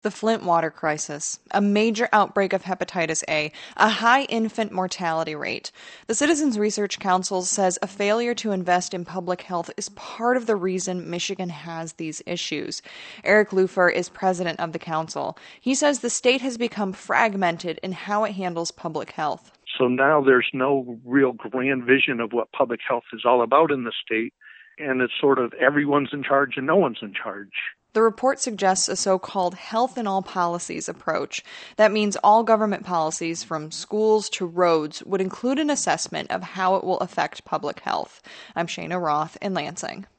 The Flint water crisis, a major outbreak of hepatitis A, a high infant mortality rate. The Citizens Research Council says a failure to invest in public health is part of the reason Michigan has these issues. Eric Lufer is president of the council. He says the state has become fragmented in how it handles public health. So now there's no real grand vision of what public health is all about in the state, and it's sort of everyone's in charge and no one's in charge. The report suggests a so-called health in all policies approach. That means all government policies, from schools to roads, would include an assessment of how it will affect public health. I'm Shana Roth in Lansing.